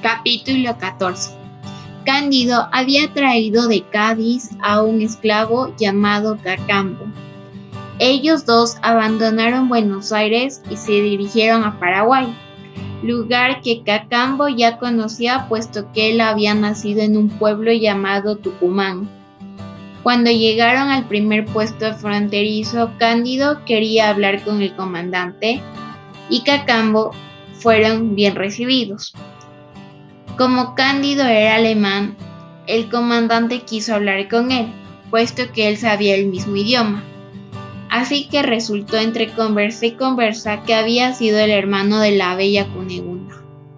Capítulo 14. Cándido había traído de Cádiz a un esclavo llamado Cacambo. Ellos dos abandonaron Buenos Aires y se dirigieron a Paraguay, lugar que Cacambo ya conocía puesto que él había nacido en un pueblo llamado Tucumán. Cuando llegaron al primer puesto fronterizo, Cándido quería hablar con el comandante y Cacambo fueron bien recibidos. Como Cándido era alemán, el comandante quiso hablar con él, puesto que él sabía el mismo idioma. Así que resultó entre conversa y conversa que había sido el hermano de la bella Cunegunda.